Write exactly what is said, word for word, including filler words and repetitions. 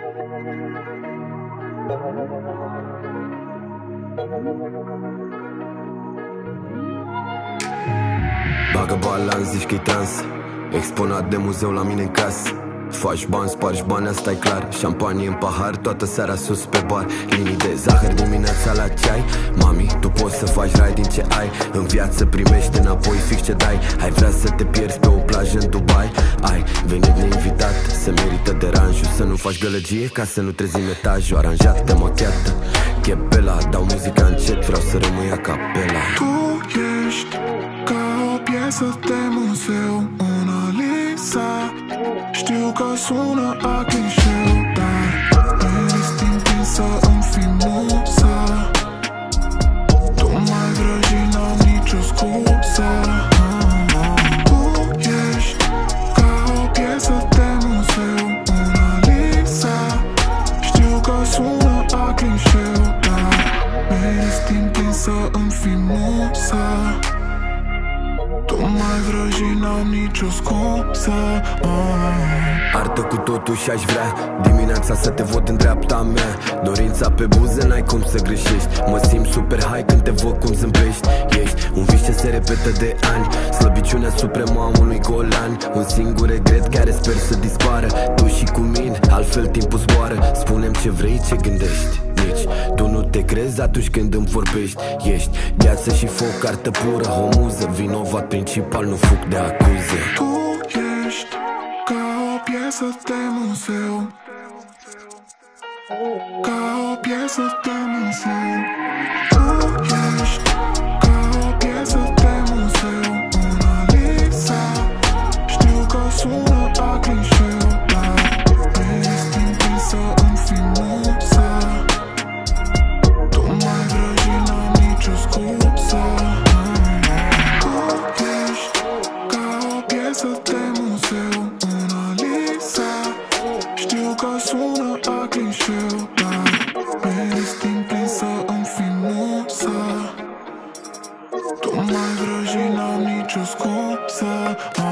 Bagă balans, zici că-i trans. Exponat de muzeu la mine în casă. Faci bani, spargi bani, asta e clar. Șampanie în pahar, toată seara sus pe bar. Linii de zahăr dimineața la ceai. Mami, tu poți să faci rai din ce ai. În viață primești înapoi fix ce dai. Ai vrea să te pierzi pe o plajă în Dubai. Ai venit neinvitat, se merită deranjul. Să nu faci gălăgie ca să nu trezim etajul. Aranjată, machiată, chepela. Dau muzica încet, vreau să rămâi a capela. Tu ești ca o piesă de muzeu, Mona Lisa. Știu că sună a clișeu, dar meriți timpul să îmi fii muza. Tu mai vrăji, n-am nicio scuză. Tu ești ca o piesă de muzeu, Mona Lisa. Știu că sună a clișeu, dar meriți timpul să îmi fii muza. Tu mai vrăji, n-am nicio scuză. Artă cu totul și-aș vrea dimineața să te văd în dreapta mea. Dorința pe buze, n-ai cum să greșești. Mă simt super high când te văd cum zâmbești. Ești un vis ce se repetă de ani. Slăbiciunea supremă a unui golan. Un singur regret care sper să dispară. Tu și cu mine, altfel timpul zboară. Spune-mi ce vrei, ce gândești. Nici tu nu te crezi atunci când îmi vorbești. Ești gheață și foc, artă pură, o muză. Vinovat principal, nu fug de acuze. Tu ești ca o piesă de muzeu, ca o piesă de muzeu. Tu ești ca o piesă de muzeu, Mona Lisa. Știu că sună a clișeu, dar meriți timpul să îmi fii muza. Tu mai vrăji, n-am nicio scuză. Tu ești ca o piesă de muzeu, Mona Lisa. Știu că sună a clișeu, dar meriți timpul să îmi fii muza. Tu mai vrăji, n-am nicio scuză.